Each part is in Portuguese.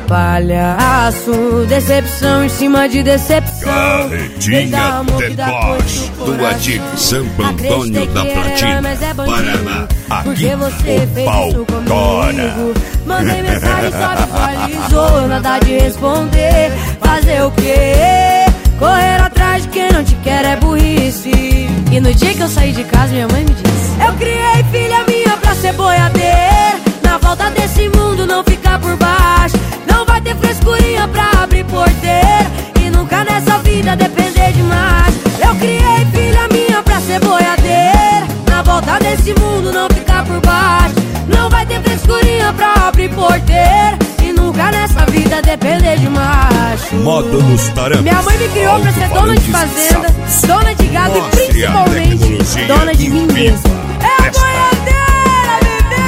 palhaço, decepção em cima de decepção. Carretinha Deboche do Adilho, Santo Antônio da Platina, Paraná. Aqui o pau tora. Mandei mensagem, só visualizou, nada de responder. Fazer o quê? Correr atrás de quem não te quer é burrice. E no dia que eu saí de casa, minha mãe me disse: eu criei filha minha pra ser boiadeira. Na volta desse mundo não ficar por baixo. Não vai ter frescurinha pra abrir porteira. E nunca nessa vida depender demais. Eu criei filha minha pra ser boiadeira. Na volta desse mundo não ficar por baixo. Não vai ter frescurinha pra abrir porteira. E nunca nessa vida depender de macho. Modo nos taramas. Minha mãe me criou pra ser dona de fazenda, dona de gado e principalmente dona de mim mesma. É boiadeira,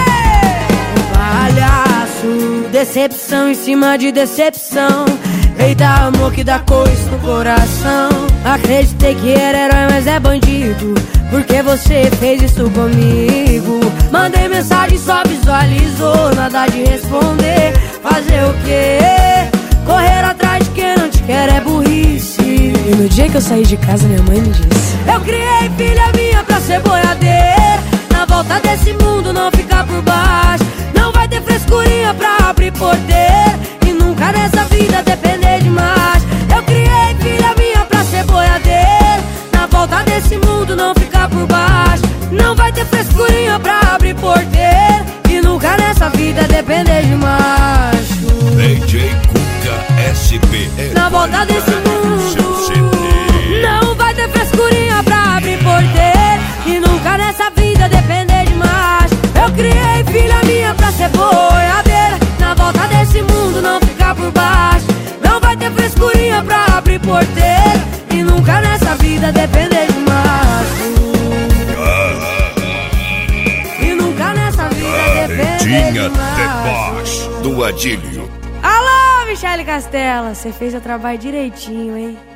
bebê! Palhaço, decepção em cima de decepção. Eita, amor que dá coisa no coração. Acreditei que era herói, mas é bandido. Porque você fez isso comigo. Mandei mensagem, só visualizou, nada de responder. Fazer o quê? Correr atrás de quem não te quer é burrice. E no dia que eu saí de casa, minha mãe me disse: eu criei filha minha pra ser boiadeira. Na volta desse mundo não ficar por baixo. Não vai ter frescurinha pra abrir porteira. E nunca nessa vida depender demais. Eu criei filha minha pra ser boiadeira. Na volta desse mundo não ficar por baixo. Não vai ter frescurinha pra abrir porteira. E nunca nessa vida depender de macho. DJ Cuca SP. Na volta desse mundo não vai ter frescurinha pra abrir porteira. E nunca nessa vida depender de macho. Eu criei filha minha pra ser boiadeira. Na volta desse mundo não ficar por baixo. Não vai ter frescurinha pra abrir porteira. E nunca nessa vida depender de macho. E nunca nessa vida depender de macho. Deboche do Adilho. Alô, Michele Castela, você fez o trabalho direitinho, hein?